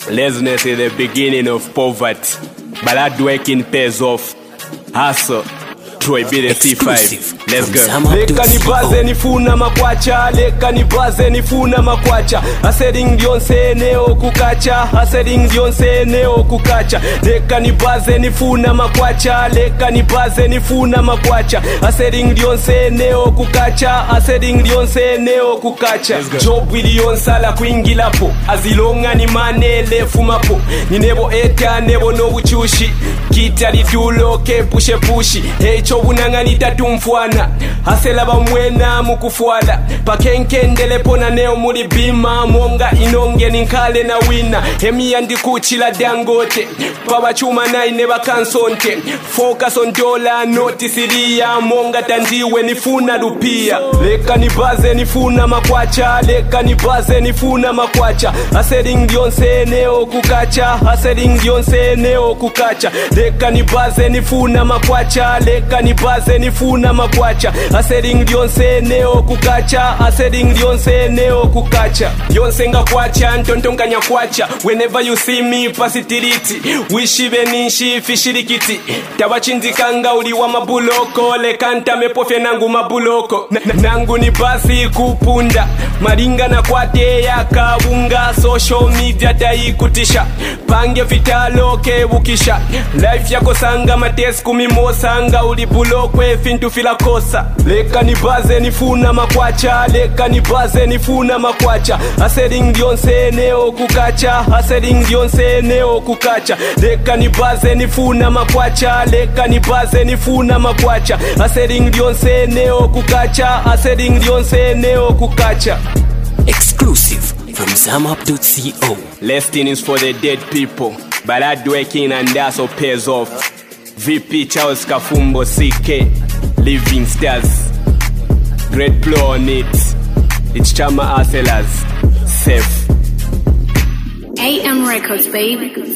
Laziness is the beginning of poverty, but hard working pays off. Hustle. Troy B the C5. Let's go. Leka nibaze nifuna makwacha, leka nibaze nifuna makwacha. Aseding dionse neo kukacha, aseding dionse neo kukacha. Leka nibaze nifuna makwacha, leka nibaze nifuna makwacha. Aseding dionse neo kukacha, aseding dionse neo kukacha. Job iliyonsala kuingilapo, azilonga ni manele fumapo. Ninebo eta nebo no uchushi, kitali dulo ke pushe pushi. Chobunangani tatumfuana hasela bamwena mukufuala pakenkendele pona neo muri bima monga inonge ninkale na wina hemi yandikuchila Dangote pabachuma naine bakansonte focus on dollar notisilia monga tandiwe nifuna rupia leka nibaze nifuna makwacha leka nibaze nifuna makwacha aseding dionse neo kukacha aseding dionse neo kukacha leka nibaze nifuna makwacha leka nibaze nifuna makwacha aseding dionse neo kukacha aseding dionse neo kukacha yonse nga kwacha ntontonga nyakwacha whenever you see me pasitiriti wishibe ninshi fishirikiti tabachindikanga uli wa mabuloko lekanta mepofya nangu mabuloko nangu ni basi kupunda maringa na kwate ya kabunga social media taikutisha pange vitalo kebukisha life yako sanga mates kumimosanga uli bulokwe fintu filakosa leka nibaze nifuna makwacha leka nibaze nifuna makwacha aseding dionse neo kukacha aseding dionse neo kukacha leka nibaze nifuna makwacha leka nibaze nifuna makwacha aseding dionse neo kukacha aseding dionse neo kukacha. Exclusive from ZamUp.co. Lesting is for the dead people, but hard working and that's what pays off. VP Charles Kafumbo CK, Living Stars, great flow on it. It's Chama Arcelors, safe. AM Records, baby.